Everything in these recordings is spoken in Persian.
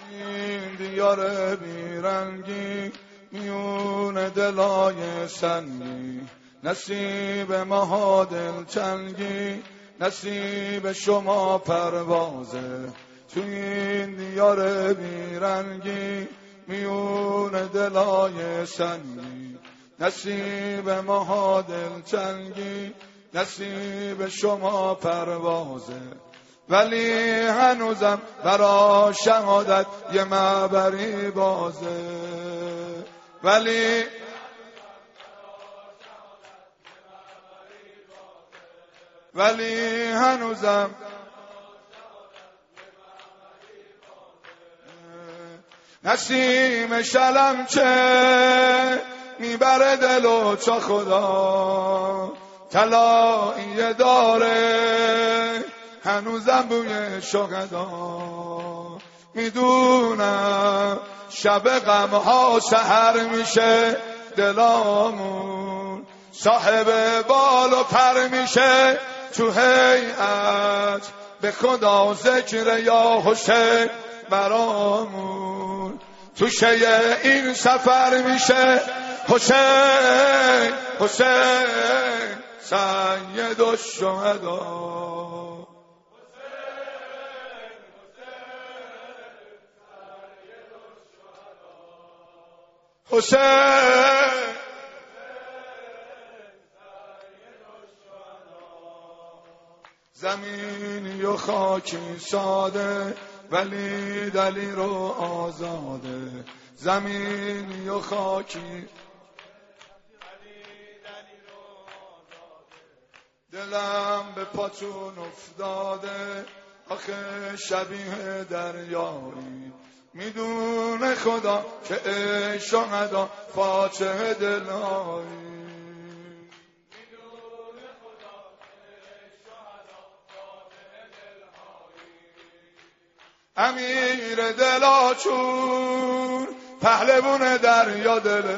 این دیار بیرنگی میون دلای سنگی، نصیب ما دلتنگی، نصیب شما پروازه. تو این دیار بیرنگی میون دلای سنگی، نصیب ما دلتنگی، نصیب شما پروازه. ولی هنوزم برا شهادت یه معبری بازه. ولی هنوزم نسیم شلم چه میبره دلو چا خدا، طلایی داره هنوزم بوی شهدا. میدونم شب غمها سحر میشه، دلامون صاحب بال و پر میشه. تو هیئت به خدا ذکر یا حسین برامون، تو شیء این سفر میشه. حسین حسین سید الشهدا. حسین زمینی و خاکی ساده، ولی دلی رو آزاده. زمینی و خاکی دلم به پاتون افتاده، آخه شبیه دریایی. میدونه خدا که ای شهدا فاتح دلایی. امیر دلاچون پهلوون دریا دله،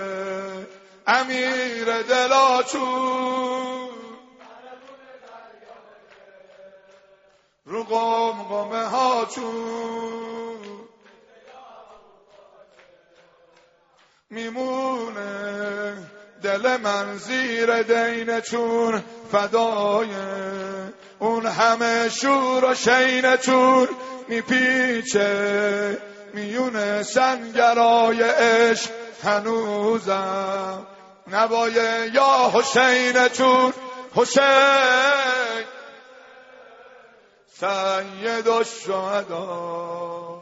امیر دلاچون رو قمقمه ها چون میمونه دل من زیر دینه، چون فدای اون همه شور و شینه. چون میپیچه میونه سنگرای عشق هنوزم نوای یا حسین. چون حسین سید الشهدا.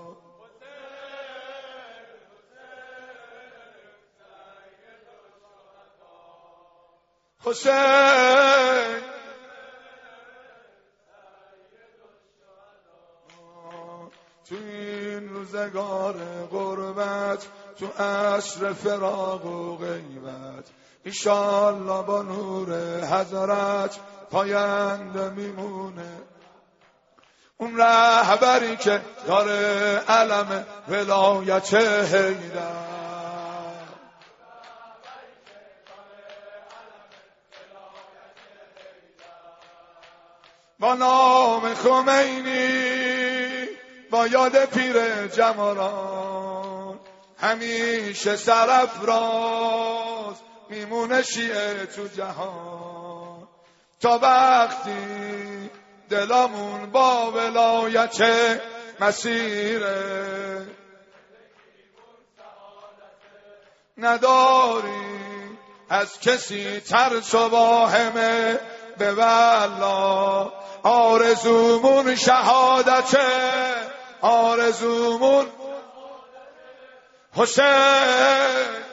حسین تو این روزگار غربت، تو عصر فراق و غیبت، انشالله با نور حضرت پاینده میمونه. اون رهبری که داره علم ولایت حیدر، با نام خمینی، با یاد پیر جمالان، همیشه سرافراز میمونه شیعه تو جهان. تا وقتی دلمون با ولایت مسیره نداری از کسی ترس و واهمه، به والله آرزومون شهادته، آرزومون حسین